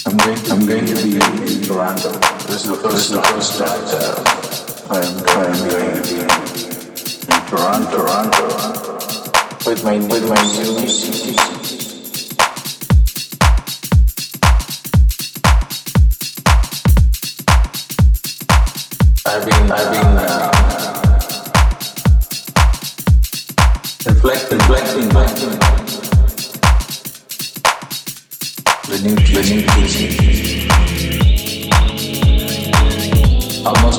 I'm going to be in Toronto. This is the first time that I'm going to be in Toronto with my new CD. I've been reflecting the new PC. Almost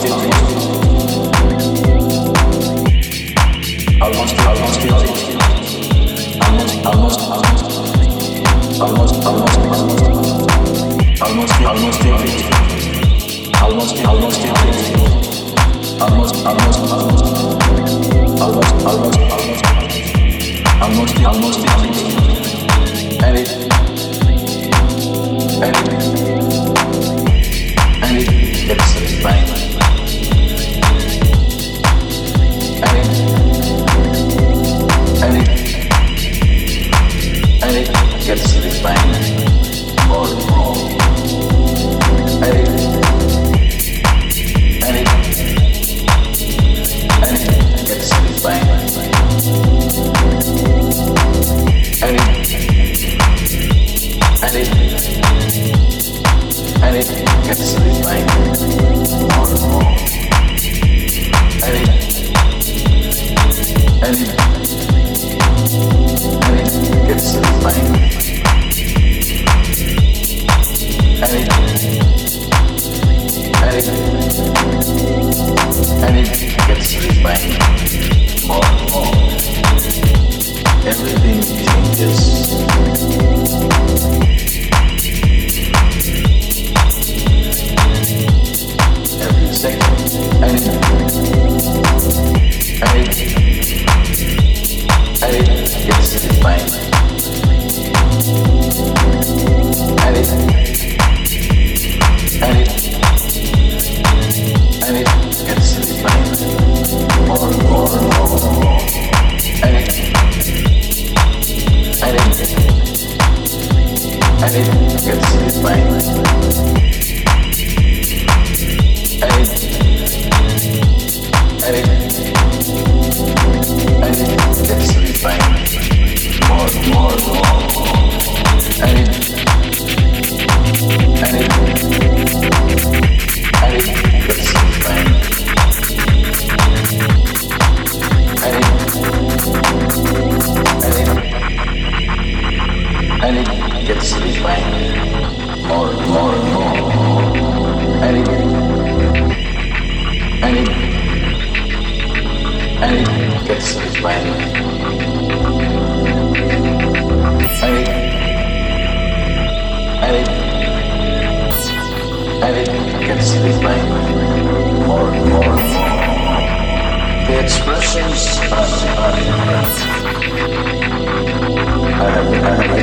and it gets satisfying. And it gets satisfying more and more. And it gets satisfying. And it gets satisfying more and more. And it gets satisfying. And it gets satisfying more and more. Everything changes. Every second. And it gets satisfying. And it gets satisfying more and more and more and more. And it gets satisfying. And it gets satisfying more and more and more. And it gets satisfying. And it gets satisfying more and more and more. And it gets satisfying. And it gets satisfying more and more and more. The expressions are different. I have